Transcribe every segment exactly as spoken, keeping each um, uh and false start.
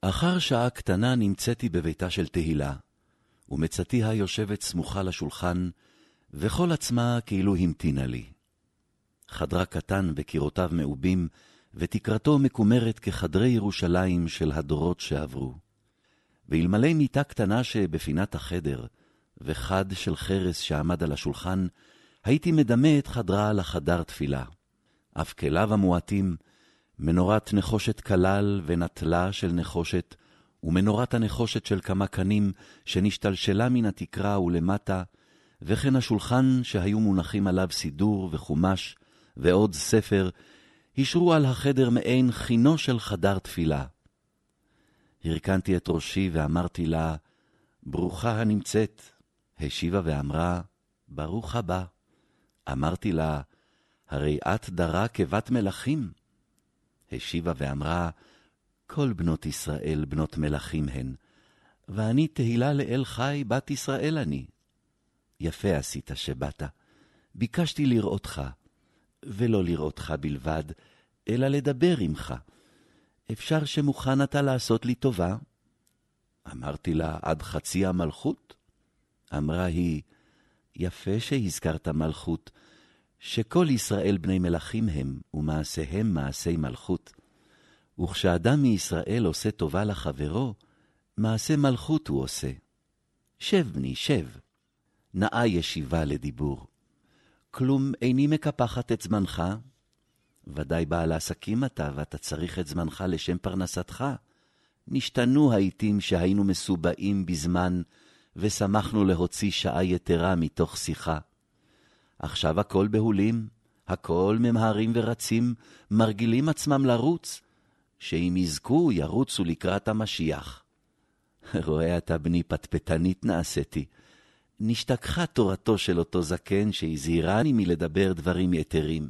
אחר שעה קטנה נמצאתי בביתה של תהילה, ומצאתיה יושבת סמוכה לשולחן, וכל עצמה כאילו המתינה לי. חדרה קטן וקירותיו מעובים, ותקרתו מקומרת כחדרי ירושלים של הדורות שעברו. ואלמלא מיטה קטנה שבפינת החדר, וחד של חרס שעמד על השולחן, הייתי מדמה את חדרה לחדר תפילה. אף כליו המועטים, מנורת נחושת כלל ונטלה של נחושת, ומנורת הנחושת של כמה קנים שנשתלשלה מן התקרה ולמטה, וכן השולחן שהיו מונחים עליו סידור וחומש, ועוד ספר, השרו על החדר מעין חינו של חדר תפילה. הרכנתי את ראשי ואמרתי לה, ברוכה הנמצאת. השיבה ואמרה, ברוך הבא. אמרתי לה, הרי את דרה כבת מלכים. השיבה ואמרה, כל בנות ישראל בנות מלכים הן, ואני תהילה לאל חי בת ישראל אני. יפה עשית שבאת, ביקשתי לראותך, ולא לראותך בלבד, אלא לדבר עמך. אפשר שמוכן אתה לעשות לי טובה? אמרתי לה, עד חצי המלכות? אמרה היא, יפה שהזכרת מלכות, שכל ישראל בני מלכים הם, ומעשיהם מעשי מלכות. וכשאדם מישראל עושה טובה לחברו, מעשה מלכות הוא עושה. שב בני, שב. נאה ישיבה לדיבור. כלום איני מקפחת את זמנך. ודאי בעל עסקים אתה, ואתה צריך את זמנך לשם פרנסתך. נשתנו העיתים שהיינו מסובעים בזמן, ושמחנו להוציא שעה יתרה מתוך שיחה. עכשיו הכל בהולים, הכל ממהרים ורצים, מרגילים עצמם לרוץ, שאם יזכו ירוצו לקראת המשיח. רואה אתה בני פטפטנית נעשיתי, נשתכחה תורתו של אותו זקן שהזהירני מלדבר דברים יתרים.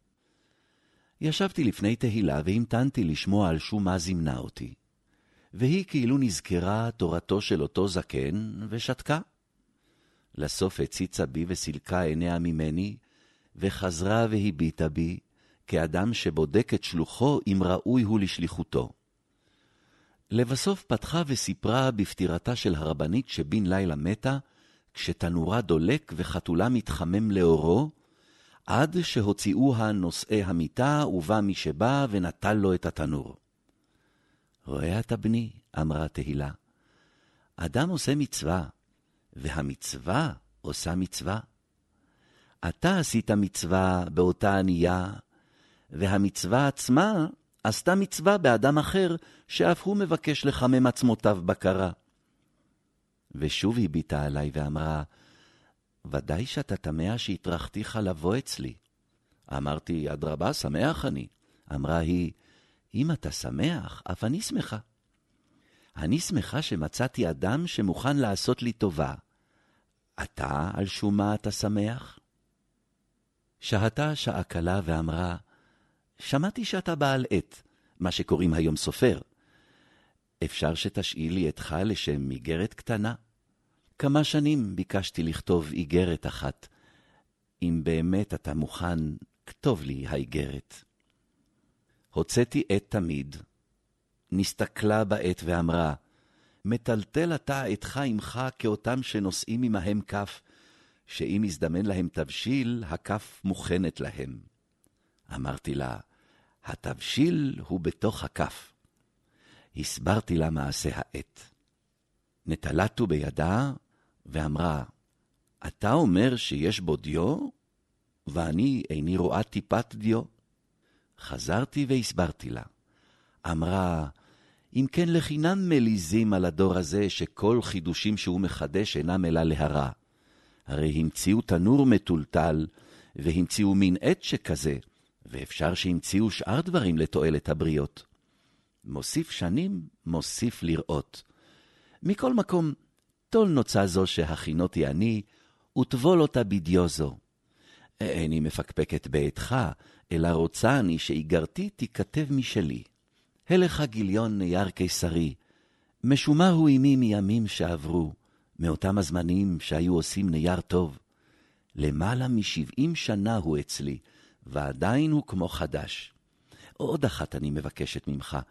ישבתי לפני תהילה והמתנתי לשמוע על שום מה זימנה אותי, והיא כאילו נזכרה תורתו של אותו זקן ושתקה. לסוף הציצה בי וסילקה עיניה ממני, וחזרה והביטה בי, כאדם שבודק את שלוחו אם ראוי הוא לשליחותו. לבסוף פתחה וסיפרה בפטירתה של הרבנית שבין לילה מתה, כשתנורה דולק וחתולה מתחמם לאורו, עד שהוציאוה נושאי המיטה ובא מי שבא ונטל לו את התנור. רואה אתה בני, אמרה תהילה, אדם עושה מצווה, והמצווה עושה מצווה. אתה עשית מצווה באותה ענייה, והמצווה עצמה עשתה מצווה באדם אחר, שאף הוא מבקש לחמם עצמותיו בקרה. ושוב היא ביטה עליי ואמרה, ודאי שאתה תמה שהתרחתיך לבוא אצלי. אמרתי, אדרבה, שמח אני. אמרה היא, אם אתה שמח, אף אני שמחה. אני שמחה שמצאתי אדם שמוכן לעשות לי טובה. אתה על שום מה אתה שמח? שהתה שעה קלה ואמרה, שמעתי שאתה בעל עת, מה שקוראים היום סופר. אפשר שתשאיל לי אתך לשם איגרת קטנה? כמה שנים ביקשתי לכתוב איגרת אחת. אם באמת אתה מוכן, כתוב לי האיגרת. הוצאתי עת תמיד. נסתכלה בעת ואמרה, מטלטל אתה אתך עמך כאותם שנושאים עמהם כף, שאם יזדמן להם תבשיל, הכף מוכנת להם. אמרתי לה, התבשיל הוא בתוך הכף. הסברתי לה מעשה העת. נטלתו בידה ואמרה, אתה אומר שיש בו דיו, ואני איני רואה טיפת דיו. חזרתי והסברתי לה. אמרה, אם כן לחינם מליזים על הדור הזה שכל חידושים שהוא מחדש אינם אלא להרע. הרי המציאו תנור מטולטל, והמציאו מין עת שכזה, ואפשר שהמציאו שאר דברים לתועלת הבריות. מוסיף שנים, מוסיף לראות. מכל מקום, תול נוצה זו שהכינותי אני, וטבול אותה בדיו זו. איני מפקפקת ביתך, אלא רוצה אני שאיגרתי תיכתב משלי. הלך גיליון נייר קיסרי, משומר הוא עמי מימים שעברו, מאותם הזמנים שהיו עושים נייר טוב. למעלה משבעים שנה הוא אצלי, ועדיין הוא כמו חדש. עוד אחת אני מבקשת ממך,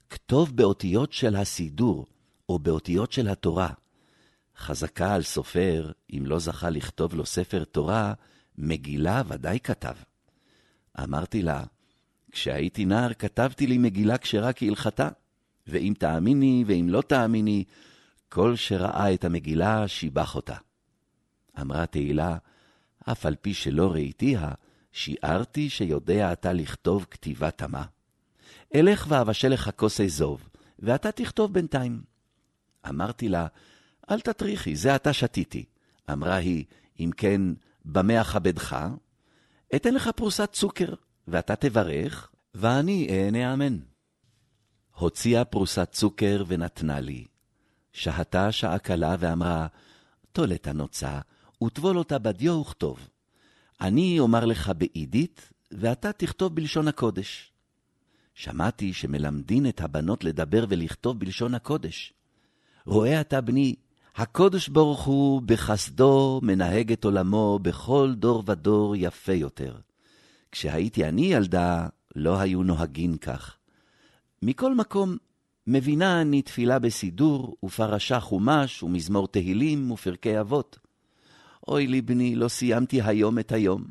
כתוב באותיות של הסידור, או באותיות של התורה. חזקה על סופר, אם לא זכה לכתוב לו ספר תורה, מגילה ודאי כתב. אמרתי לה, כשהייתי נער כתבתי לי מגילה כשרה כהלכתה, ואם תאמיני ואם לא תאמיני, כל שראה את המגילה שיבח אותה. אמרה תהילה, אף על פי שלא ראיתיה, שיערתי שיודע אתה לכתוב כתיבה תמה. אלך ואבשל לך כוס אזוב, ואתה תכתוב בינתיים. אמרתי לה, אל תטריחי, זה אתה שתיתי. אמרה היא, אם כן, במה אכבדך? אתן לך פרוסת צוקר, ואתה תברך, ואני אענה אמן. הוציאה פרוסת צוקר ונתנה לי. שהתה שעה קלה ואמרה, טול את הנוצה, וטבול אותה בדיו וכתוב. אני אומר לך בעידית, ואתה תכתוב בלשון הקודש. שמעתי שמלמדין את הבנות לדבר ולכתוב בלשון הקודש. רואה אתה בני, הקודש ברוך הוא בחסדו מנהג את עולמו בכל דור ודור יפה יותר. כשהייתי אני ילדה, לא היו נוהגין כך. מכל מקום, מבינה אני תפילה בסידור, ופרשה חומש, ומזמור תהילים, ופרקי אבות. אוי לי בני, לא סיימתי היום את היום.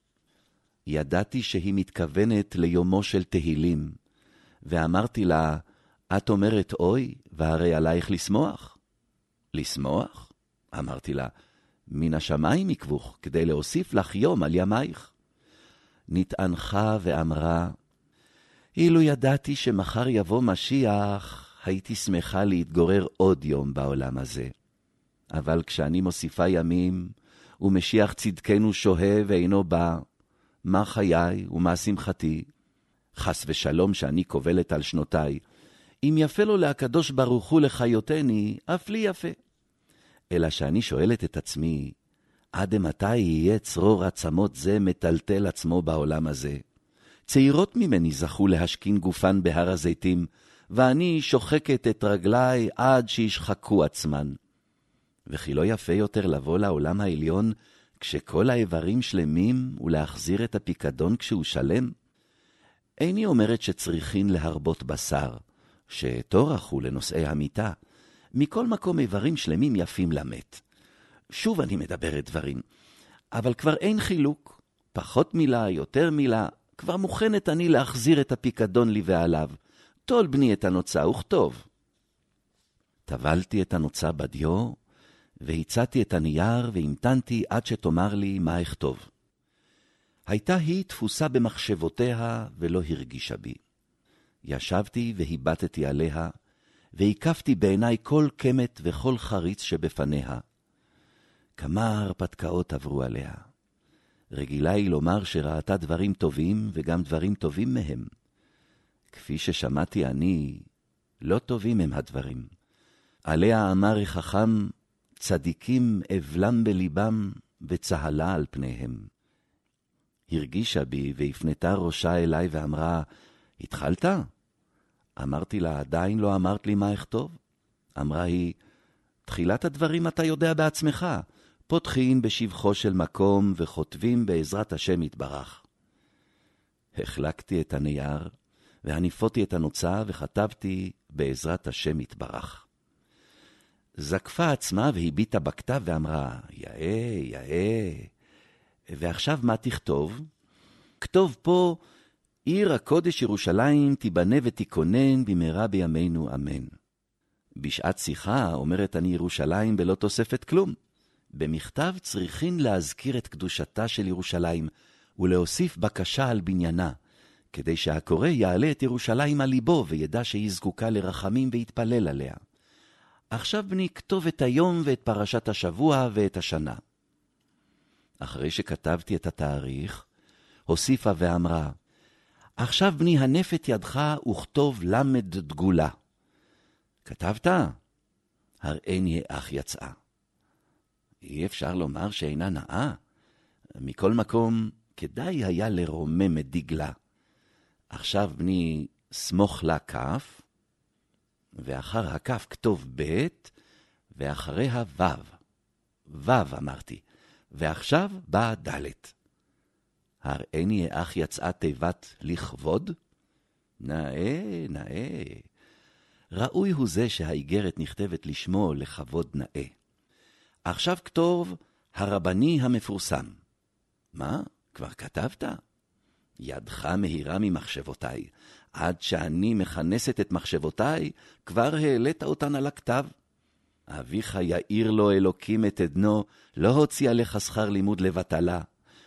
ידעתי שהיא מתכוונת ליומו של תהילים, ואמרתי לה, את אומרת אוי, והרי עלייך לשמוח. לשמוח? אמרתי לה, מן השמיים יקבוך, כדי להוסיף לך יום על ימייך. נתענחה ואמרה, אילו ידעתי שמחר יבוא משיח, הייתי שמחה להתגורר עוד יום בעולם הזה. אבל כשאני מוסיפה ימים, ומשיח צדקנו שוהה ואינו בא, מה חיי ומה שמחתי? חס ושלום שאני קובלת על שנותיי. אם יפה לו להקדוש ברוך הוא לחיותני, אף לי יפה. אלא שאני שואלת את עצמי, עד מתי יהיה צרור עצמות זה מטלטל עצמו בעולם הזה? צעירות ממני זכו להשכין גופן בהר הזיתים, ואני שוחקת את רגליי עד שישחקו עצמן. וכי לא יפה יותר לבוא לעולם העליון, כשכל האיברים שלמים, ולהחזיר את הפיקדון כשהוא שלם? איני אומרת שצריכין להרבות בשר, שתורח הוא לנושאי המיטה. מכל מקום איברים שלמים יפים למת. שוב אני מדברת דברים, אבל כבר אין חילוק. פחות מילה, יותר מילה, כבר מוכנת אני להחזיר את הפיקדון לי ועליו. תול בני את הנוצה וכתוב. טבלתי את הנוצה בדיו, והצעתי את הנייר והמתנתי עד שתאמר לי מה אכתוב. הייתה היא תפוסה במחשבותיה ולא הרגישה בי. ישבתי והיבטתי עליה, והקפתי בעיניי כל קמת וכל חריץ שבפניה. כמה הרפתקאות עברו עליה. רגילה היא לומר שראתה דברים טובים וגם דברים טובים מהם. כפי ששמעתי אני, לא טובים הם הדברים. עליה אמר החכם, צדיקים אבלם בליבם וצהלה על פניהם. הרגישה בי והפנתה ראשה אליי ואמרה, התחלת? אמרתי לה, עדיין לא אמרת לי מה אכתוב. אמרה היא, תחילת הדברים אתה יודע בעצמך, פותחים בשבחו של מקום וכותבים בעזרת השם יתברך. החלקתי את הנייר והניפותי את הנוצה וכתבתי בעזרת השם יתברך. זקפה עצמה והביטה בכתב ואמרה, יאה, יאה, ועכשיו מה תכתוב? כתוב פה, עיר הקודש ירושלים תיבנה ותיכונן במהרה בימינו אמן. בשעת שיחה אומרת אני ירושלים בלא תוספת כלום. במכתב צריכין להזכיר את קדושתה של ירושלים, ולהוסיף בקשה על בניינה, כדי שהקורא יעלה את ירושלים על ליבו, וידע שהיא זקוקה לרחמים ויתפלל עליה. עכשיו בני כתוב את היום ואת פרשת השבוע ואת השנה. אחרי שכתבתי את התאריך, הוסיפה ואמרה, עכשיו בני הנף את ידך וכתוב למד דגולה. כתבת? הראיני אך יצאה. אי אפשר לומר שאינה נאה. מכל מקום, כדאי היה לרומם את דגלה. עכשיו בני סמוך לה כף, ואחר הכף כתוב ב', ואחריה ו'. ו' אמרתי, ועכשיו באה ד'. הראיני אך יצאה תיבת לכבוד? נאה, נאה. ראוי הוא זה שהאיגרת נכתבת לשמו לכבוד נאה. עכשיו כתוב הרבני המפורסם. מה? כבר כתבת? ידך מהירה ממחשבותיי. עד שאני מכנסת את מחשבותיי, כבר העלית אותן על הכתב. אביך יאיר לו אלוקים את עדנו, לא הוציא עליך שכר לימוד לבטלה.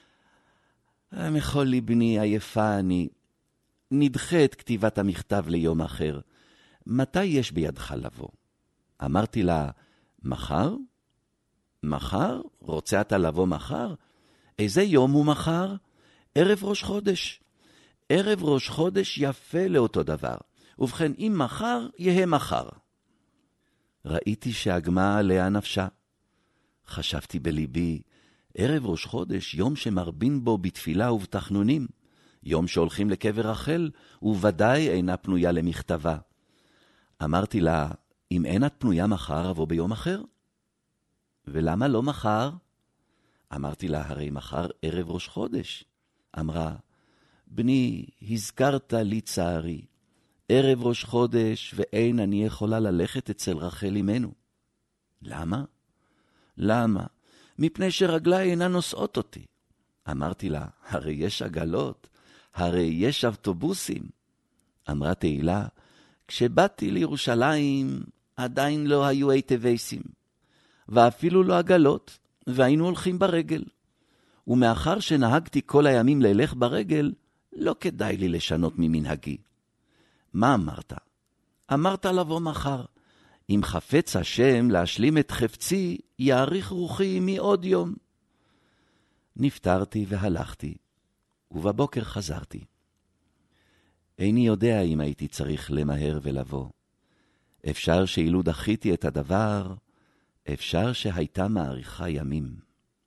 מכל לבני עייפה אני. נדחה את כתיבת המכתב ליום אחר. מתי יש בידך לבוא? אמרתי לה, מחר? מחר? רוצה אתה לבוא מחר? איזה יום הוא מחר? ערב ראש חודש. ערב ראש חודש יפה לאותו דבר. ובכן, אם מחר, יהיה מחר. ראיתי שהגמה עליה נפשה. חשבתי בליבי, ערב ראש חודש, יום שמרבין בו בתפילה ובתחנונים, יום שהולכים לקבר רחל, וודאי אינה פנויה למכתבה. אמרתי לה, אם אין את פנויה מחר, אבוא ביום אחר. ולמה לא מחר? אמרתי לה, הרי מחר ערב ראש חודש. אמרה, בני, הזכרת לי צערי. ערב ראש חודש, ואין אני יכולה ללכת אצל רחל אמנו. למה? למה? מפני שרגלי אינה נושאות אותי. אמרתי לה, הרי יש עגלות, הרי יש אוטובוסים. אמרה תהילה, כשבאתי לירושלים, עדיין לא היו אוטובוסים, ואפילו לא עגלות, והיינו הולכים ברגל. ומאחר שנהגתי כל הימים ללך ברגל, לא כדאי לי לשנות ממנהגי. מה אמרת? אמרת לבוא מחר. אם חפץ השם להשלים את חפצי, יאריך רוחי מעוד יום. נפטרתי והלכתי, ובבוקר חזרתי. איני יודע אם הייתי צריך למהר ולבוא. אפשר שאילו דחיתי את הדבר, אפשר שהייתה מאריכה ימים.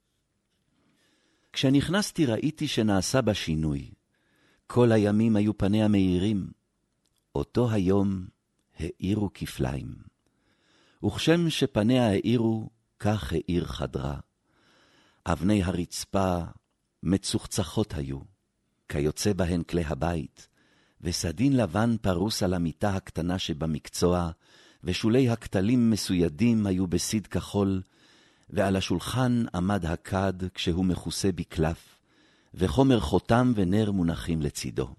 כשנכנסתי ראיתי שנעשה בה שינוי. כל הימים היו פניה מהירים. אותו היום האירו כפליים. וכשם שפניה האירו, כך האיר חדרה. אבני הרצפה מצוחצחות היו, כיוצא בהן כלי הבית, וסדין לבן פרוס על המיטה הקטנה שבמקצוע, ושולי הכתלים מסוידים היו בסיד כחול, ועל השולחן עמד הכד כשהוא מכוסה בקלף, וחומר חותם ונר מונחים לצידו.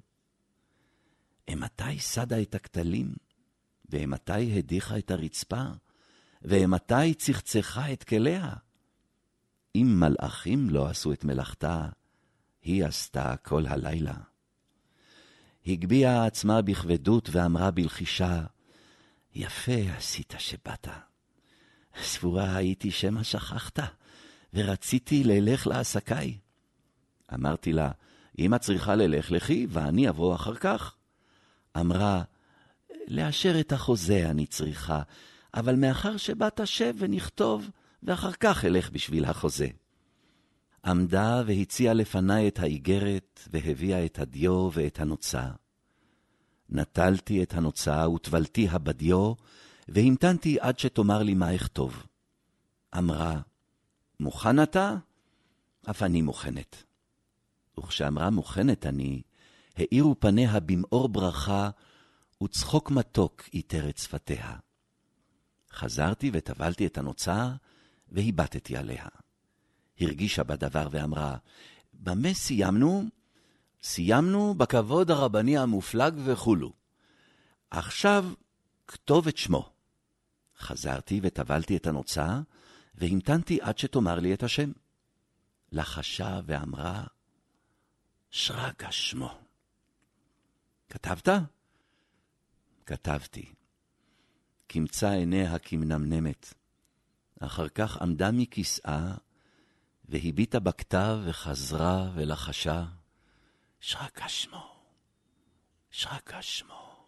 אמתי סדה את הכתלים, ואמתי הדיחה את הרצפה, ואמתי צחצחה את כליה. אם מלאכים לא עשו את מלאכתה, היא עשתה כל הלילה. הגביעה עצמה בכבדות ואמרה בלחישה, יפה עשית שבאת. סבורה הייתי שמה שכחת, ורציתי ללך לעסקי. אמרתי לה, אם את צריכה ללך לכי, ואני אבוא אחר כך. אמרה, לאשר את החוזה אני צריכה, אבל מאחר שבאת שב ונכתוב, ואחר כך אלך בשביל החוזה. עמדה והציעה לפני את האיגרת, והביאה את הדיו ואת הנוצה. נטלתי את הנוצה וטבלתי הבדיו, והמתנתי עד שתאמר לי מה אכתוב. אמרה, מוכן אתה? אף אני מוכנת. וכשאמרה מוכנת אני, האירו פניה במאור ברכה, וצחוק מתוק איתר את שפתיה. חזרתי וטבלתי את הנוצה, והיבטתי עליה. הרגישה בדבר ואמרה, במה סיימנו? סיימנו בכבוד הרבני המופלג וכולו. עכשיו כתוב את שמו. חזרתי וטבלתי את הנוצה, והמתנתי עד שתאמר לי את השם. לחשה ואמרה, שרגא שמו. כתבת? כתבתי. קמצא עיניה כמנמנמת. אחר כך עמדה מכיסאה, והביטה בכתב וחזרה ולחשה, שרגא שמו, שרגא שמו.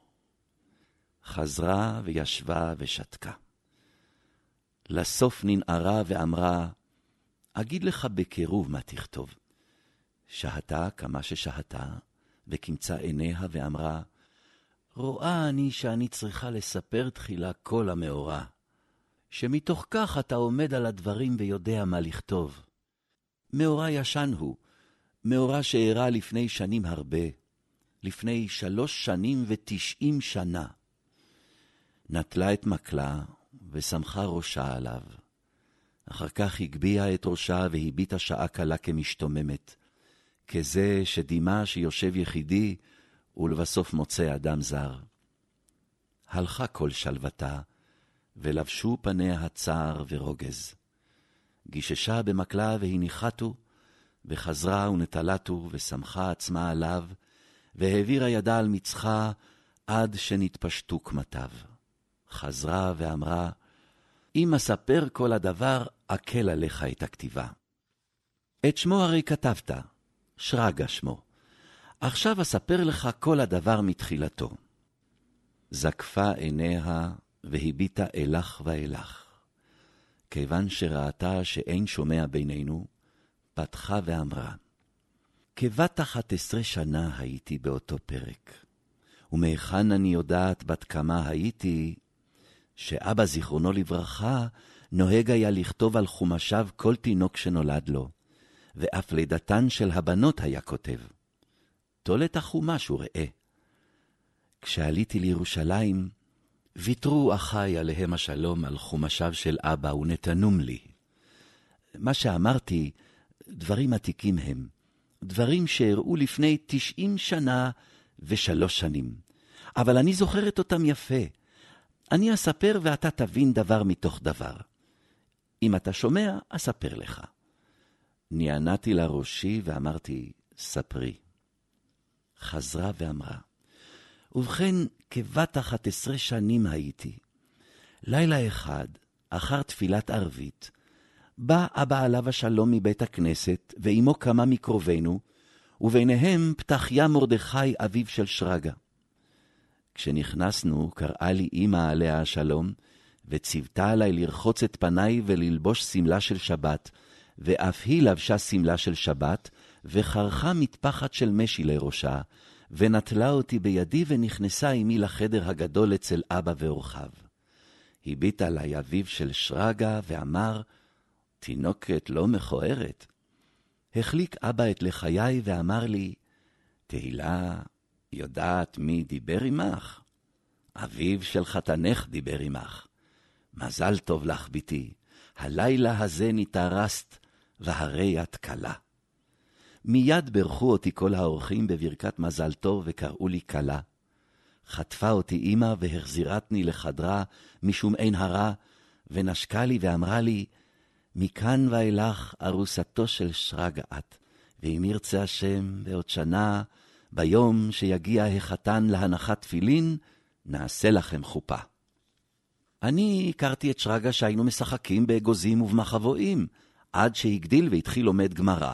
חזרה וישבה ושתקה. לסוף ננערה ואמרה, אגיד לך בקירוב מה תכתוב. שהתה כמה ששהתה, וקמצא עיניה ואמרה, רואה אני שאני צריכה לספר תחילה כל המאורע, שמתוך כך אתה עומד על הדברים ויודע מה לכתוב. מאורע ישן הוא, מאורע שאירע לפני שנים הרבה, לפני שלוש שנים ותשעים שנה. נטלה את מקלה ושמחה ראשה עליו. אחר כך הגביעה את ראשה והביטה שעה קלה כמשתוממת, כזה שדימה שיושב יחידי ולבסוף מוצא אדם זר. הלכה כל שלוותה, ולבשו פניה הצער ורוגז. גיששה במקלה והניחתו, וחזרה ונטלתו ושמחה עצמה עליו, והעבירה ידה על מצחה עד שנתפשטו קמתיו. חזרה ואמרה, אם אספר כל הדבר, אקל עליך את הכתיבה. את שמו הרי כתבת, שרגא שמו. עכשיו אספר לך כל הדבר מתחילתו. זקפה עיניה והביטה אלך ואלך. כיוון שראתה שאין שומע בינינו, פתחה ואמרה, כבת אחת עשרה שנה הייתי באותו פרק, ומהיכן אני יודעת בת כמה הייתי, שאבא זיכרונו לברכה נוהג היה לכתוב על חומשיו כל תינוק שנולד לו, ואף לידתן של הבנות היה כותב. תולת החומש וראה. כשעליתי לירושלים, ויתרו אחי עליהם השלום על חומשיו של אבא ונתנום לי. מה שאמרתי, דברים עתיקים הם, דברים שהראו לפני תשעים שנה ושלוש שנים, אבל אני זוכרת אותם יפה. אני אספר ואתה תבין דבר מתוך דבר. אם אתה שומע, אספר לך. נענעתי לראשי ואמרתי, ספרי. חזרה ואמרה, ובכן, כבת אחת עשרה שנים הייתי. לילה אחד, אחר תפילת ערבית, בא אבא עליו השלום מבית הכנסת, ועמו כמה מקרובנו, וביניהם פתחיה מרדכי אביו של שרגא. כשנכנסנו, קראה לי אמא עליה השלום, וציוותה עלי לרחוץ את פניי וללבוש סמלה של שבת, ואף היא לבשה סמלה של שבת, וחרכה מטפחת של משי לראשה, ונטלה אותי בידי ונכנסה עמי לחדר הגדול אצל אבא ואורחיו. הביט עלי אביו של שרגא ואמר, תינוקת לא מכוערת. החליק אבא את לחיי ואמר לי, תהילה, יודעת מי דיבר עמך? אביו של חתנך דיבר עמך. מזל טוב לך ביתי, הלילה הזה נתארסת, והרי את קלה. מיד ברכו אותי כל האורחים בברכת מזל טוב וקראו לי קלה. חטפה אותי אמא והחזירתני לחדרה משום אין הרע, ונשקה לי ואמרה לי, מכאן ואילך ארוסתו של שרגא את, ואם ירצה השם בעוד שנה, ביום שיגיע החתן להנחת תפילין, נעשה לכם חופה. אני הכרתי את שרגא שהיינו משחקים באגוזים ובמחבואים, עד שהגדיל והתחיל לומד גמרא.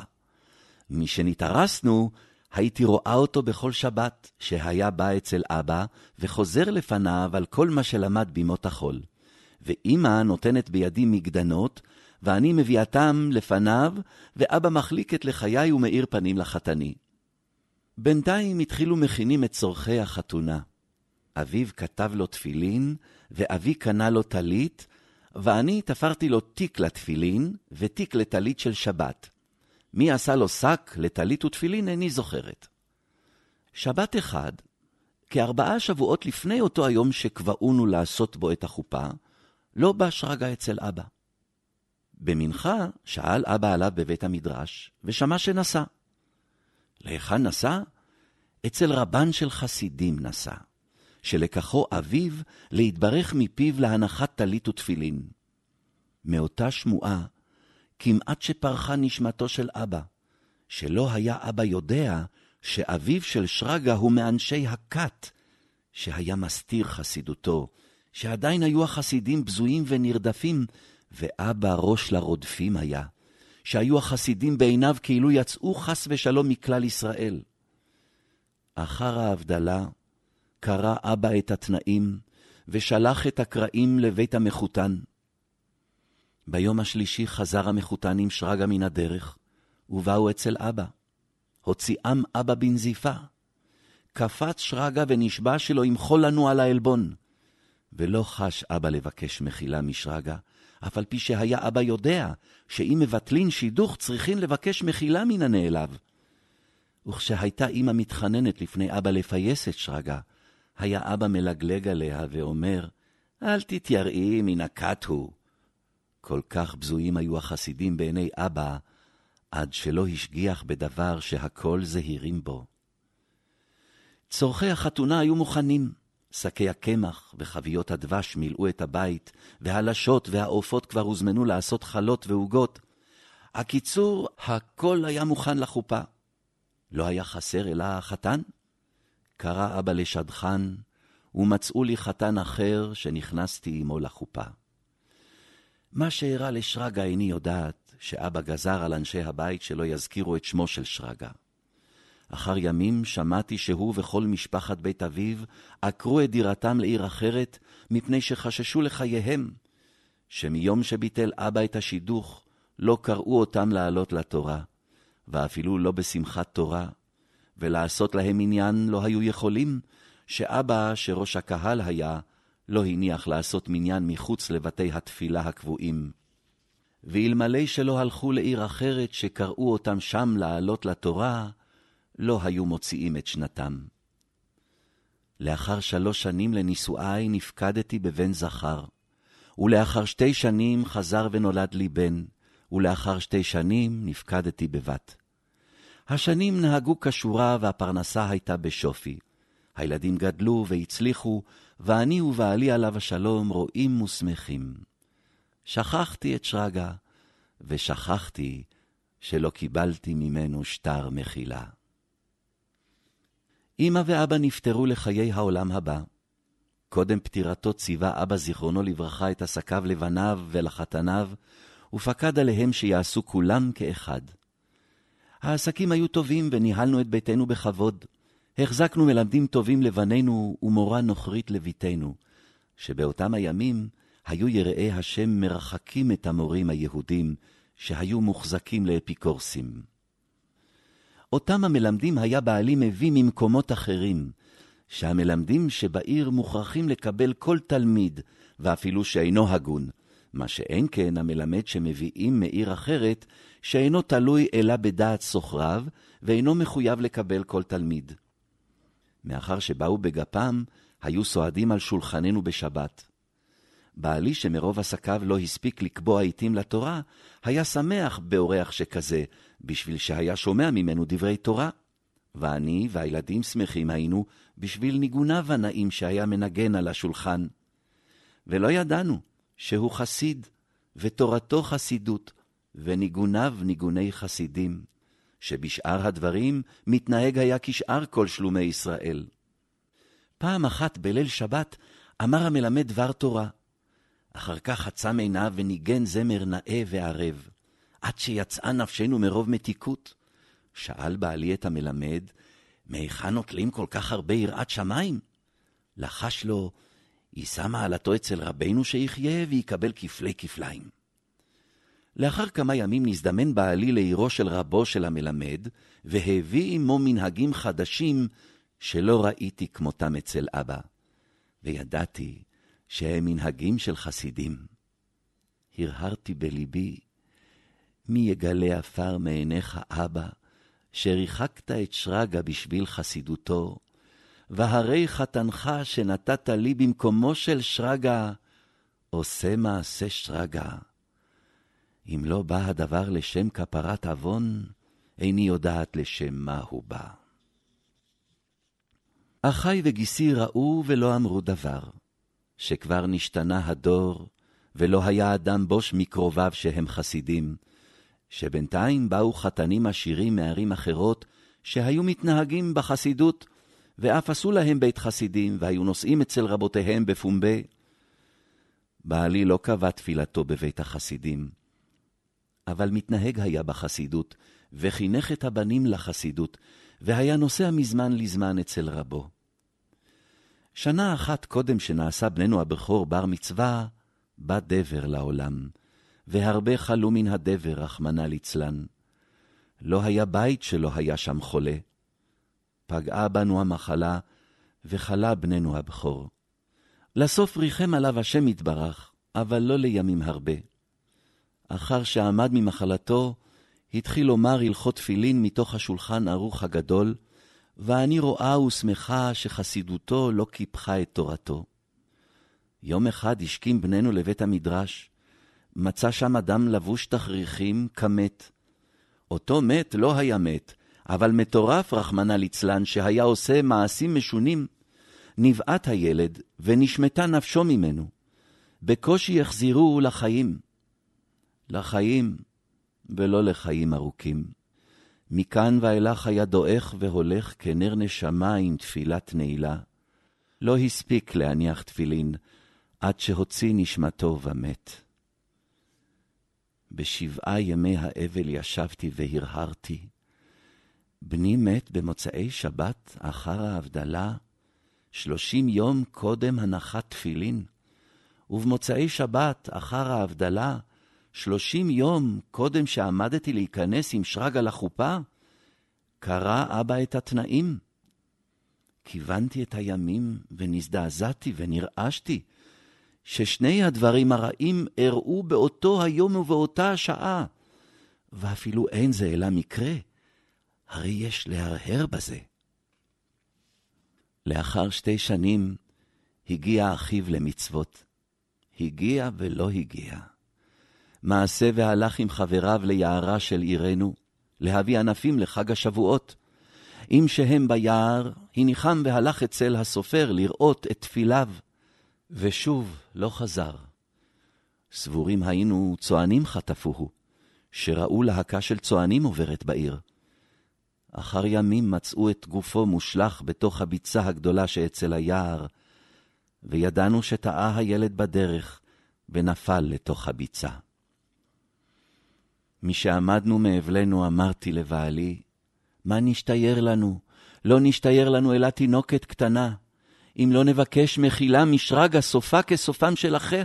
משנתארסנו, הייתי רואה אותו בכל שבת, שהיה בא אצל אבא, וחוזר לפניו על כל מה שלמד בימות החול. ואמא נותנת בידי מגדנות, ואני מביאתם לפניו, ואבא מחליק את לחיי ומאיר פנים לחתני. בינתיים התחילו מכינים את צורכי החתונה. אביו כתב לו תפילין, ואבי קנה לו טלית, ואני תפרתי לו תיק לתפילין, ותיק לטלית של שבת. מי עשה לו שק לטלית ותפילין איני זוכרת. שבת אחד, כארבעה שבועות לפני אותו היום שקבעונו לעשות בו את החופה, לא בא שרגא אצל אבא. במנחה שאל אבא עליו בבית המדרש, ושמע שנסע. להיכן נסע? אצל רבן של חסידים נסע, שלקחו אביו להתברך מפיו להנחת טלית ותפילין. מאותה שמועה, כמעט שפרחה נשמתו של אבא, שלא היה אבא יודע שאביו של שרגא הוא מאנשי הכת, שהיה מסתיר חסידותו, שעדיין היו החסידים בזויים ונרדפים, ואבא ראש לרודפים היה, שהיו החסידים בעיניו כאילו יצאו חס ושלום מכלל ישראל. אחר ההבדלה, קרא אבא את התנאים, ושלח את הקראים לבית המחותן. ביום השלישי חזר המחותן עם שרגא מן הדרך, ובאו אצל אבא. הוציאם אבא בנזיפה. קפץ שרגא ונשבע שלא ימחול לנו על העלבון. ולא חש אבא לבקש מחילה משרגא, אף על פי שהיה אבא יודע שאם מבטלין שידוך צריכים לבקש מחילה מן הנעלב. וכשהייתה אמא מתחננת לפני אבא לפייס את שרגא, היה אבא מלגלג עליה ואומר, אל תתייראי מן הכת הוא. כל כך בזויים היו החסידים בעיני אבא, עד שלא השגיח בדבר שהכל זהירים בו. צורכי החתונה היו מוכנים. שקי הקמח וחביות הדבש מילאו את הבית, והלשות והעופות כבר הוזמנו לעשות חלות ועוגות. הקיצור, הכל היה מוכן לחופה. לא היה חסר אלא החתן. קרא אבא לשדכן, ומצאו לי חתן אחר שנכנסתי עמו לחופה. מה שהראה לשרגא איני יודעת, שאבא גזר על אנשי הבית שלא יזכירו את שמו של שרגא. אחר ימים שמעתי שהוא וכל משפחת בית אביו עקרו את דירתם לעיר אחרת, מפני שחששו לחייהם, שמיום שביטל אבא את השידוך, לא קראו אותם לעלות לתורה, ואפילו לא בשמחת תורה, ולעשות להם עניין לא היו יכולים, שאבא שראש הקהל היה, לא הניח לעשות מניין מחוץ לבתי התפילה הקבועים. ואלמלא שלא הלכו לעיר אחרת שקראו אותם שם לעלות לתורה, לא היו מוציאים את שנתם. לאחר שלוש שנים לנישואי נפקדתי בבן זכר, ולאחר שתי שנים חזר ונולד לי בן, ולאחר שתי שנים נפקדתי בבת. השנים נהגו כשורה והפרנסה הייתה בשופי. הילדים גדלו והצליחו, ואני ובעלי עליו השלום רואים ושמחים. שכחתי את שרגא, ושכחתי שלא קיבלתי ממנו שטר מחילה. אמא ואבא נפטרו לחיי העולם הבא. קודם פטירתו ציווה אבא זיכרונו לברכה את עסקיו לבניו ולחתניו, ופקד עליהם שיעשו כולם כאחד. העסקים היו טובים וניהלנו את ביתנו בכבוד. החזקנו מלמדים טובים לבנינו ומורה נוכרית לביתנו, שבאותם הימים היו יראי השם מרחקים את המורים היהודים שהיו מוחזקים לאפיקורסים. אותם המלמדים היה בעלי מביא ממקומות אחרים, שהמלמדים שבעיר מוכרחים לקבל כל תלמיד, ואפילו שאינו הגון, מה שאין כן המלמד שמביאים מעיר אחרת, שאינו תלוי אלא בדעת סוחריו, ואינו מחויב לקבל כל תלמיד. מאחר שבאו בגפם, היו סועדים על שולחננו בשבת. בעלי שמרוב עסקיו לא הספיק לקבוע עיתים לתורה, היה שמח באורח שכזה, בשביל שהיה שומע ממנו דברי תורה. ואני והילדים שמחים היינו בשביל ניגוניו הנאים שהיה מנגן על השולחן. ולא ידענו שהוא חסיד, ותורתו חסידות, וניגוניו ניגוני חסידים, שבשאר הדברים מתנהג היה כשאר כל שלומי ישראל. פעם אחת בליל שבת אמר המלמד דבר תורה. אחר כך עצם עיניו וניגן זמר נאה וערב, עד שיצאה נפשנו מרוב מתיקות. שאל בעלי את המלמד, מהיכן נוטלים כל כך הרבה יראת שמיים? לחש לו, יישא מעלתו אצל רבנו שיחיה ויקבל כפלי כפליים. לאחר כמה ימים נזדמן בעלי לעירו של רבו של המלמד, והביא עמו מנהגים חדשים שלא ראיתי כמותם אצל אבא, וידעתי שהם מנהגים של חסידים. הרהרתי בליבי, מי יגלה אפר מעיניך אבא, שריחקת את שרגא בשביל חסידותו, והרי חתנך שנתת לי במקומו של שרגא, עושה מעשה שרגא. אם לא בא הדבר לשם כפרת אבון, איני יודעת לשם מה הוא בא. אחי וגיסי ראו ולא אמרו דבר, שכבר נשתנה הדור, ולא היה אדם בוש מקרוביו שהם חסידים, שבינתיים באו חתנים עשירים מערים אחרות, שהיו מתנהגים בחסידות, ואף עשו להם בית חסידים, והיו נוסעים אצל רבותיהם בפומבי. בעלי לא קבע תפילתו בבית החסידים, אבל מתנהג היה בחסידות, וחינך את הבנים לחסידות, והיה נוסע מזמן לזמן אצל רבו. שנה אחת קודם שנעשה בננו הבכור בר מצווה, בא דבר לעולם, והרבה חלו מן הדבר רחמנא ליצלן. לא היה בית שלא היה שם חולה. פגעה בנו המחלה, וחלה בננו הבכור. לסוף ריחם עליו השם יתברך, אבל לא לימים הרבה. אחר שעמד ממחלתו, התחיל לומר הלכות תפילין מתוך השולחן ערוך הגדול, ואני רואה ושמחה שחסידותו לא קיפחה את תורתו. יום אחד השכים בננו לבית המדרש, מצא שם אדם לבוש תכריכים כמת. אותו מת לא היה מת, אבל מטורף רחמנא ליצלן שהיה עושה מעשים משונים. נבעט הילד ונשמתה נפשו ממנו. בקושי החזירו לחיים. לחיים ולא לחיים ארוכים. מכאן ואילך היה דועך והולך כנר נשמה עם תפילת נעילה. לא הספיק להניח תפילין עד שהוציא נשמתו ומת. בשבעה ימי האבל ישבתי והרהרתי. בני מת במוצאי שבת אחר ההבדלה, שלושים יום קודם הנחת תפילין, ובמוצאי שבת אחר ההבדלה, שלושים יום קודם שעמדתי להיכנס עם שרגא לחופה, קרא אבא את התנאים. כיוונתי את הימים ונזדעזעתי ונרעשתי, ששני הדברים הרעים הראו באותו היום ובאותה השעה, ואפילו אין זה אלא מקרה, הרי יש להרהר בזה. לאחר שתי שנים הגיע אחיו למצוות. הגיע ולא הגיע. מעשה והלך עם חבריו ליערה של עירנו, להביא ענפים לחג השבועות. אם שהם ביער, הניחם והלך אצל הסופר לראות את תפיליו, ושוב לא חזר. סבורים היינו צוענים חטפוהו, שראו להקה של צוענים עוברת בעיר. אחר ימים מצאו את גופו מושלח בתוך הביצה הגדולה שאצל היער, וידענו שטעה הילד בדרך ונפל לתוך הביצה. משעמדנו מאבלנו אמרתי לבעלי, מה נשתייר לנו? לא נשתייר לנו אלא תינוקת קטנה, אם לא נבקש מחילה משרגא סופה כסופם של אחיה.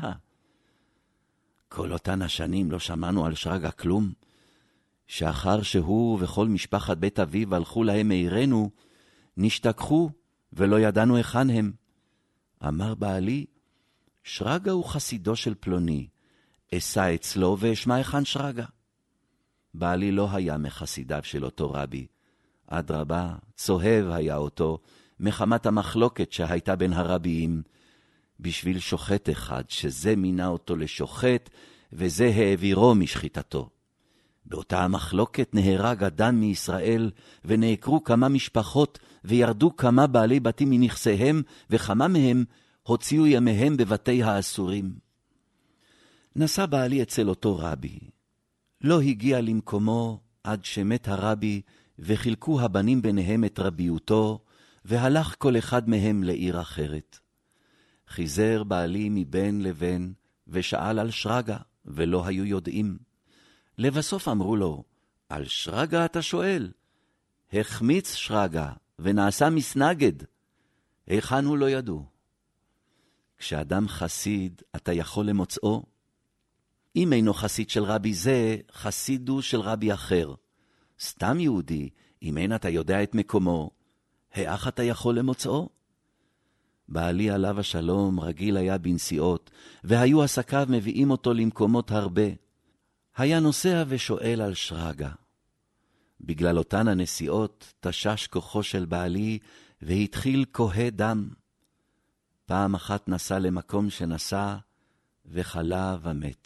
כל אותן השנים לא שמענו על שרגא כלום, שאחר שהוא וכל משפחת בית אביו הלכו להם מעירנו, נשתכחו ולא ידענו היכן הם. אמר בעלי, שרגא הוא חסידו של פלוני, אסע אצלו ואשמע היכן שרגא. בעלי לא היה מחסידיו של אותו רבי, אדרבה, צוהב היה אותו, מחמת המחלוקת שהייתה בין הרביים, בשביל שוחט אחד, שזה מינה אותו לשוחט, וזה העבירו משחיטתו. באותה המחלוקת נהרג אדם מישראל, ונעקרו כמה משפחות, וירדו כמה בעלי בתים מנכסיהם, וכמה מהם הוציאו ימיהם בבתי האסורים. נסע בעלי אצל אותו רבי. לא הגיע למקומו עד שמת הרבי, וחילקו הבנים ביניהם את רביותו, והלך כל אחד מהם לעיר אחרת. חיזר בעלי מבין לבין, ושאל על שרגא, ולא היו יודעים. לבסוף אמרו לו, על שרגא אתה שואל? החמיץ שרגא, ונעשה מסנגד. היכן הוא לא ידעו. כשאדם חסיד, אתה יכול למוצאו. אם אינו חסיד של רבי זה, חסיד הוא של רבי אחר. סתם יהודי, אם אין אתה יודע את מקומו, האח אתה יכול למוצאו? בעלי עליו השלום רגיל היה בנסיעות, והיו עסקיו מביאים אותו למקומות הרבה. היה נוסע ושואל על שרגא. בגלל אותן הנסיעות תשש כוחו של בעלי, והתחיל כהה דם. פעם אחת נסע למקום שנסע, וחלה ומת.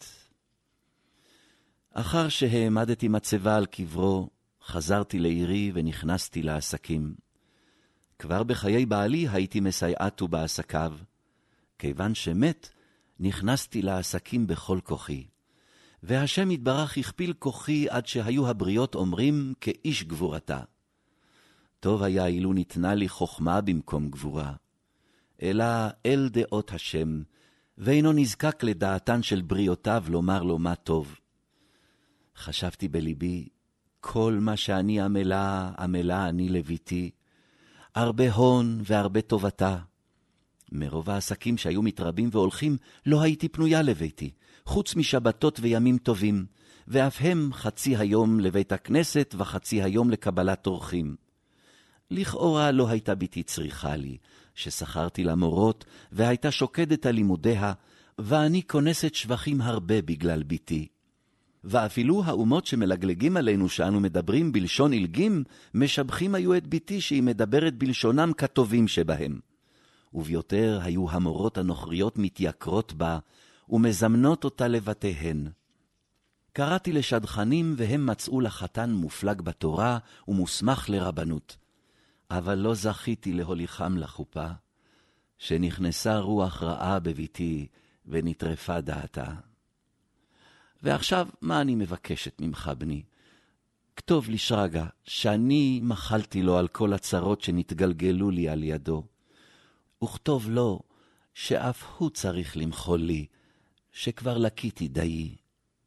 אחר שהעמדתי מצבה על קברו, חזרתי לעירי ונכנסתי לעסקים. כבר בחיי בעלי הייתי מסייעתו בעסקיו. כיוון שמת, נכנסתי לעסקים בכל כוחי. והשם יתברך הכפיל כוחי עד שהיו הבריות אומרים כאיש גבורתה. טוב היה אילו ניתנה לי חוכמה במקום גבורה. אלא אל דעות השם, ואינו נזקק לדעתן של בריאותיו לומר לו מה טוב. חשבתי בליבי, כל מה שאני עמלה, עמלה אני לביתי, הרבה הון והרבה טובתה. מרוב העסקים שהיו מתרבים והולכים, לא הייתי פנויה לביתי, חוץ משבתות וימים טובים, ואף הם חצי היום לבית הכנסת וחצי היום לקבלת אורחים. לכאורה לא הייתה ביתי צריכה לי, ששכרתי למורות והייתה שוקדת על לימודיה, ואני כונסת שבחים הרבה בגלל ביתי. ואפילו האומות שמלגלגים עלינו שאנו מדברים בלשון אלגים, משבחים היו את ביתי שהיא מדברת בלשונם כטובים שבהם. וביותר היו המורות הנוכריות מתייקרות בה, ומזמנות אותה לבתיהן. קראתי לשדכנים, והם מצאו לחתן מופלג בתורה, ומוסמך לרבנות. אבל לא זכיתי להוליכם לחופה, שנכנסה רוח רעה בביתי, ונטרפה דעתה. ועכשיו, מה אני מבקשת ממך, בני? כתוב לי שרגא, שאני מחלתי לו על כל הצרות שנתגלגלו לי על ידו, וכתוב לו שאף הוא צריך למחול לי, שכבר לקיתי די.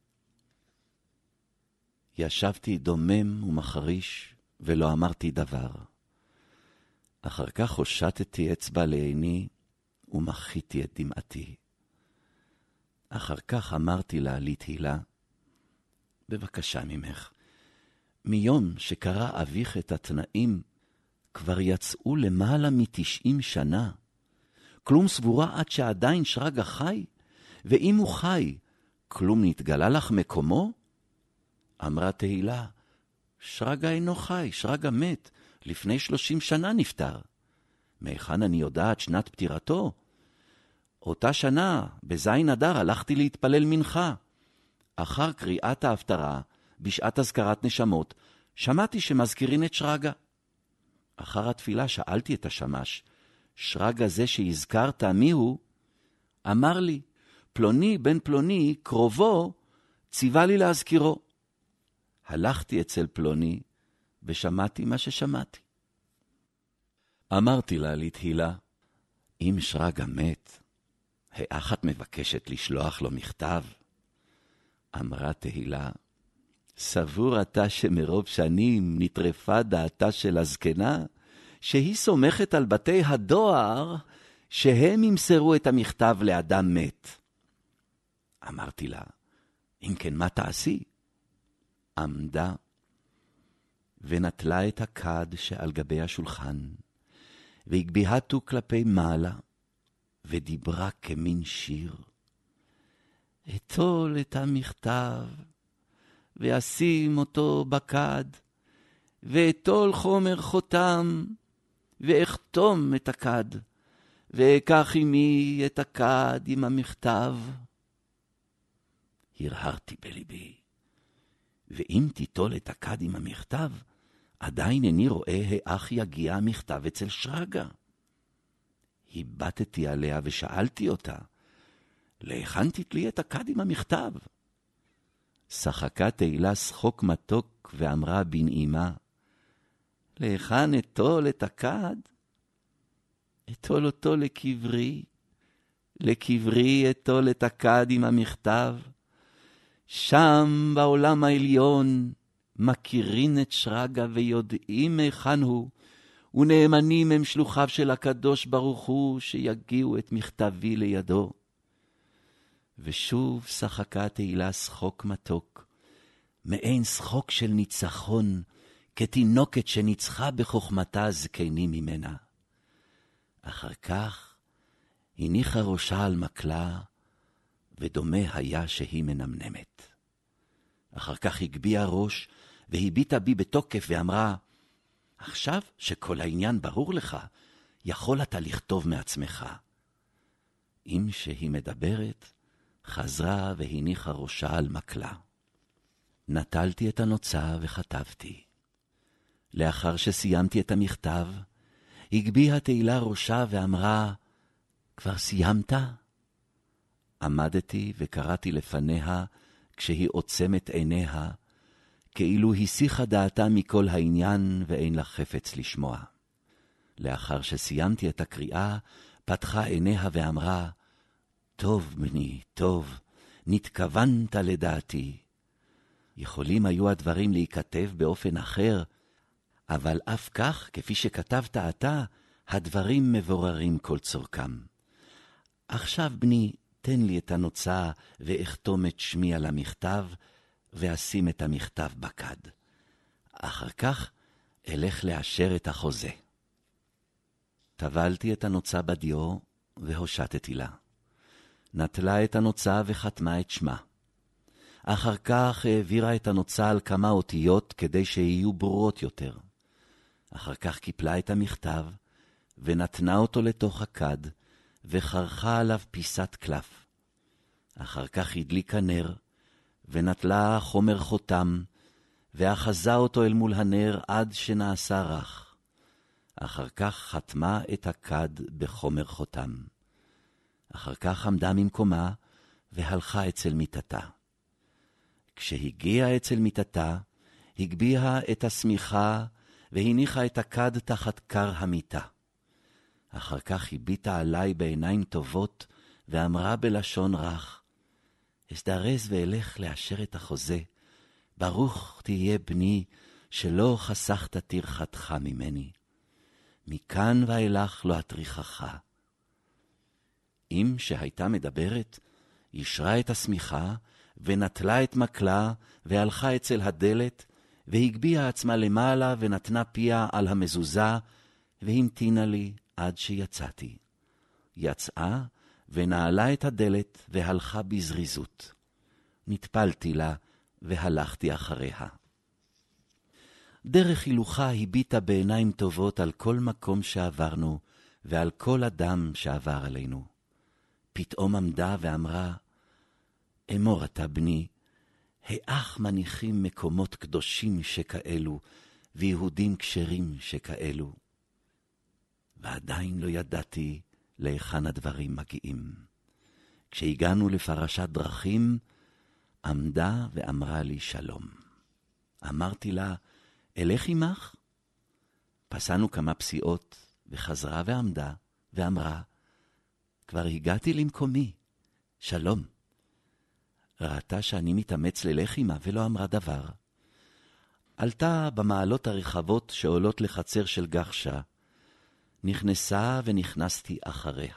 ישבתי דומם ומחריש, ולא אמרתי דבר. אחר כך הושטתי אצבע לעיני, ומחיתי את דמעתי. אחר כך אמרתי לה לתהילה, בבקשה ממך, מיום שקרא אביך את התנאים, כבר יצאו למעלה מתשעים שנה. כלום סבורה עד שעדיין שרגא חי? ואם הוא חי, כלום נתגלה לך מקומו? אמרה תהילה, שרגא אינו חי, שרגא מת, לפני שלושים שנה נפטר. מהיכן אני יודעת שנת פטירתו? אותה שנה, בזין אדר, הלכתי להתפלל מנחה. אחר קריאת ההפטרה, בשעת הזכרת נשמות, שמעתי שמזכירין את שרגא. אחר התפילה שאלתי את השמש, שרגא זה שהזכרת מי הוא? אמר לי, פלוני בן פלוני, קרובו, ציווה לי להזכירו. הלכתי אצל פלוני, ושמעתי מה ששמעתי. אמרתי לה לתהילה, אם שרגא מת, האח את מבקשת לשלוח לו מכתב? אמרה תהילה, סבור אתה שמרוב שנים נטרפה דעתה של הזקנה, שהיא סומכת על בתי הדואר, שהם ימסרו את המכתב לאדם מת. אמרתי לה, אם כן מה תעשי? עמדה ונטלה את הכד שעל גבי השולחן, והגביהתו כלפי מעלה, ודיברה כמין שיר. אטול את המכתב, ואשים אותו בכד, ואטול חומר חותם, ואכתום את הכד, ואקח עמי את הכד עם המכתב. הרהרתי בליבי, ואם תיטול את הכד עם המכתב, עדיין איני רואה האח יגיע המכתב אצל שרגא. היבטתי עליה ושאלתי אותה, להיכן תתלי את הכד עם המכתב? שחקה תהילה שחוק מתוק ואמרה בנעימה, להיכן אטול את הכד? אטול אותו לקברי, לקברי אטול את הכד עם המכתב. שם בעולם העליון מכירין את שרגא ויודעים היכן הוא, ונאמנים הם שלוחיו של הקדוש ברוך הוא שיגיעו את מכתבי לידו. ושוב שחקה תהילה שחוק מתוק, מעין שחוק של ניצחון, כתינוקת שניצחה בחוכמתה זקנים ממנה. אחר כך הניחה ראשה על מקלה, ודומה היה שהיא מנמנמת. אחר כך הגביעה ראש, והביטה בי בתוקף ואמרה, עכשיו שכל העניין ברור לך, יכול אתה לכתוב מעצמך. אם שהיא מדברת, חזרה והניחה ראשה על מקלה. נטלתי את הנוצה וכתבתי. לאחר שסיימתי את המכתב, הגביעה תהילה ראשה ואמרה, כבר סיימת? עמדתי וקראתי לפניה כשהיא עוצמת עיניה, כאילו הסיחה דעתה מכל העניין ואין לה חפץ לשמוע. לאחר שסיימתי את הקריאה, פתחה עיניה ואמרה, טוב בני, טוב, נתכוונת לדעתי. יכולים היו הדברים להיכתב באופן אחר, אבל אף כך, כפי שכתבת אתה, הדברים מבוררים כל צורכם. עכשיו בני, תן לי את הנוצה ואכתום את שמי על המכתב, ואשים את המכתב בכד. אחר כך אלך לאשר את החוזה. טבלתי את הנוצה בדיו והושטתי לה. נטלה את הנוצה וחתמה את שמה. אחר כך העבירה את הנוצה על כמה אותיות כדי שיהיו ברורות יותר. אחר כך קיפלה את המכתב ונתנה אותו לתוך הכד, וחרכה עליו פיסת קלף. אחר כך הדליקה נר, ונטלה חומר חותם, ואחזה אותו אל מול הנר עד שנעשה רך. אחר כך חתמה את הכד בחומר חותם. אחר כך עמדה ממקומה, והלכה אצל מיטתה. כשהגיעה אצל מיטתה, הגביהה את השמיכה, והניחה את הכד תחת קר המיטה. אחר כך הביטה עלי בעיניים טובות, ואמרה בלשון רך, אסדרז ואלך לאשר את החוזה, ברוך תהיה בני, שלא חסכת טרחתך ממני. מכאן ואילך לא אטריחך. אם שהייתה מדברת, ישרה את השמיכה, ונטלה את מקלה, והלכה אצל הדלת, והגביעה עצמה למעלה, ונתנה פיה על המזוזה, והמתינה לי עד שיצאתי. יצאה, ונעלה את הדלת, והלכה בזריזות. נטפלתי לה, והלכתי אחריה. דרך הילוכה הביטה בעיניים טובות על כל מקום שעברנו, ועל כל אדם שעבר עלינו. פתאום עמדה ואמרה, אמור אתה בני, האח מניחים מקומות קדושים שכאלו, ויהודים כשרים שכאלו. ועדיין לא ידעתי להיכן הדברים מגיעים. כשהגענו לפרשת דרכים, עמדה ואמרה לי שלום. אמרתי לה, אלך עמך? פסענו כמה פסיעות, וחזרה ועמדה, ואמרה, כבר הגעתי למקומי, שלום. ראתה שאני מתאמץ ללך עמה, ולא אמרה דבר. עלתה במעלות הרחבות שעולות לחצר של גחשה, נכנסה ונכנסתי אחריה.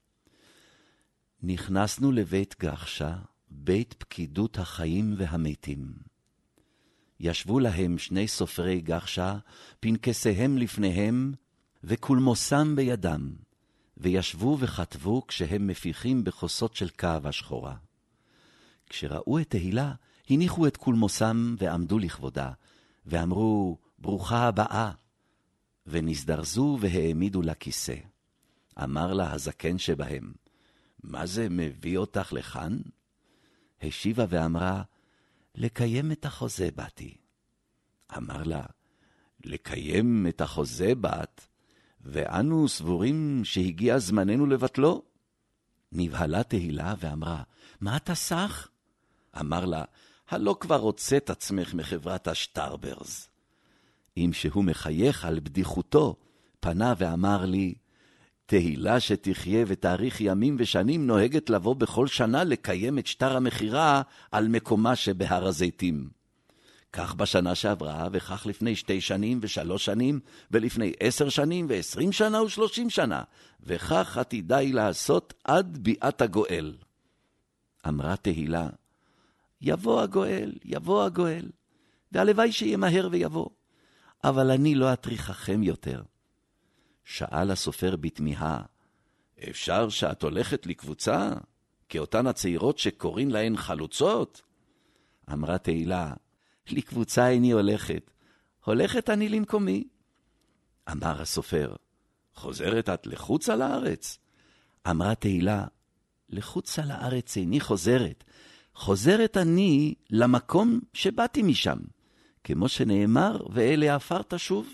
נכנסנו לבית גחשה, בית פקידות החיים והמתים. ישבו להם שני סופרי גחשה, פנקסיהם לפניהם, וקולמוסם בידם, וישבו וכתבו כשהם מפיחים בחוסות של קו השחורה. כשראו את תהילה, הניחו את קולמוסם ועמדו לכבודה, ואמרו, ברוכה הבאה, ונסדרזו והעמידו לה כיסא. אמר לה הזקן שבהם, מה זה מביא אותך לכאן? השיבה ואמרה, לקיים את החוזה באתי. אמר לה, לקיים את החוזה באת, ואנו סבורים שהגיע זמננו לבטלו? נבהלה תהילה ואמרה, מה אתה סך? אמר לה, הלא כבר רוצת עצמך מחברת השטרברס. אם שהוא מחייך על בדיחותו, פנה ואמר לי, תהילה שתחיה ותאריך ימים ושנים נוהגת לבוא בכל שנה לקיים את שטר המחירה על מקומה שבהר הזיתים. כך בשנה שעברה, וכך לפני שתי שנים ושלוש שנים, ולפני עשר שנים ועשרים שנה ושלושים שנה, וכך עתידי לעשות עד ביאת הגואל. אמרה תהילה, יבוא הגואל, יבוא הגואל, והלוואי שימהר ויבוא, אבל אני לא אטריחכם יותר. שאל הסופר בתמיהה, אפשר שאת הולכת לקבוצה, כאותן הצעירות שקוראים להן חלוצות? אמרה תהילה, לקבוצה איני הולכת, הולכת אני למקומי. אמר הסופר, חוזרת את לחוץ על הארץ? אמרה תהילה, לחוץ על הארץ איני חוזרת, חוזרת אני למקום שבאתי משם, כמו שנאמר, ואלה עפר תשוב.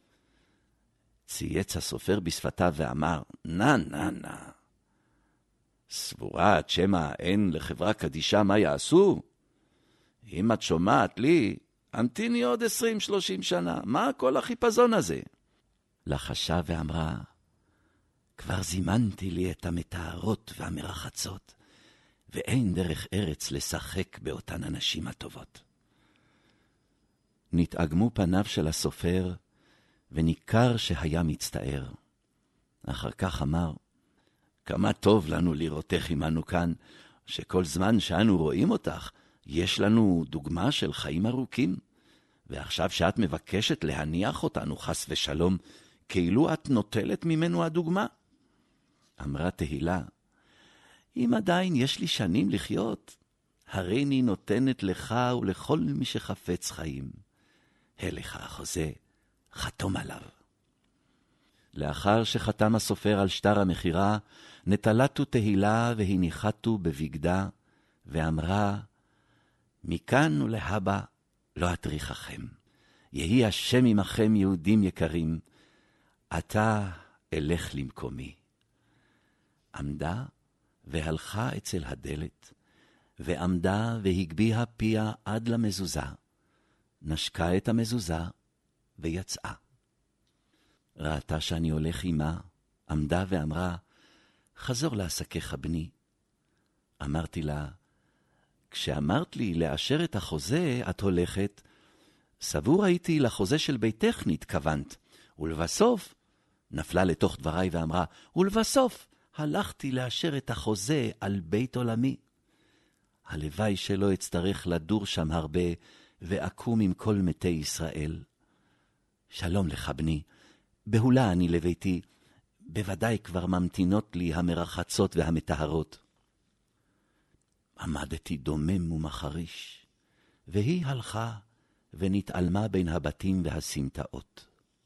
צייץ הסופר בשפתיו ואמר, נא, נא, נא. סבורה את שמה אין לחברה קדישה מה יעשו? אם את שומעת לי, המתיני עוד עשרים שלושים שנה, מה כל החיפזון הזה? לחשה ואמרה, כבר זימנתי לי את המתארות והמרחצות, ואין דרך ארץ לשחק באותן הנשים הטובות. נתאגמו פניו של הסופר, וניכר שהיה מצטער. אחר כך אמר, כמה טוב לנו לראותך עמנו כאן, שכל זמן שאנו רואים אותך, יש לנו דוגמה של חיים ארוכים, ועכשיו שאת מבקשת להניח אותנו חס ושלום, כאילו את נוטלת ממנו הדוגמה. אמרה תהילה, אם עדיין יש לי שנים לחיות, הרי אני נותנת לך ולכל מי שחפץ חיים. הלך החוזה, חתום עליו. לאחר שחתם הסופר על שטר המחירה, נטלתו תהילה והניחתו בבגדה, ואמרה, מכאן ולהבא לא אטריחכם. יהי השם עמכם יהודים יקרים, עתה אלך למקומי. עמדה והלכה אצל הדלת, ועמדה והגביהה פיה עד למזוזה, נשקה את המזוזה ויצאה. ראתה שאני הולך עמה, עמדה ואמרה, חזור לעסקיך בני. אמרתי לה, כשאמרת לי לאשר את החוזה, את הולכת, סבור הייתי לחוזה של ביתך נתכוונת, ולבסוף, נפלה לתוך דבריי ואמרה, ולבסוף הלכתי לאשר את החוזה על בית עולמי. הלוואי שלא אצטרך לדור שם הרבה, ואקום עם כל מתי ישראל. שלום לך בני, בהולה אני לביתי, בוודאי כבר ממתינות לי המרחצות והמטהרות. עמדתי דומם ומחריש, והיא הלכה ונתעלמה בין הבתים והסמטאות.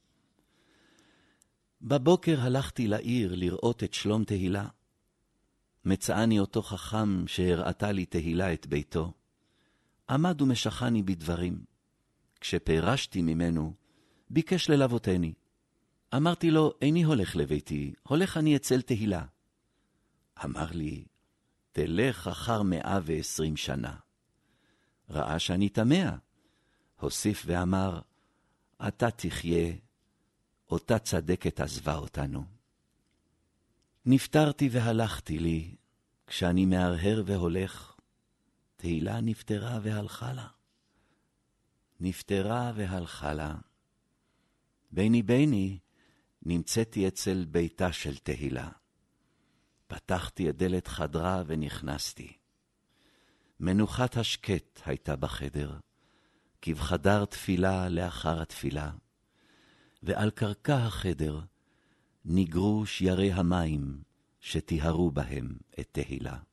בבוקר הלכתי לעיר לראות את שלום תהילה. מצאני אותו חכם שהראתה לי תהילה את ביתו. עמד ומשכני בדברים. כשפרשתי ממנו, ביקש ללוותני. אמרתי לו, איני הולך לביתי, הולך אני אצל תהילה. אמר לי, תלך אחר מאה ועשרים שנה. ראה שאני תמה. הוסיף ואמר, אתה תחיה, אותה צדקת עזבה אותנו. נפטרתי והלכתי לי, כשאני מהרהר והולך, תהילה נפטרה והלכה לה. נפטרה והלכה לה. ביני ביני נמצאתי אצל ביתה של תהילה. פתחתי את דלת חדרה ונכנסתי. מנוחת השקט הייתה בחדר, כבחדר תפילה לאחר התפילה, ועל קרקע החדר ניגרו שיירי המים שטיהרו בהם את תהילה.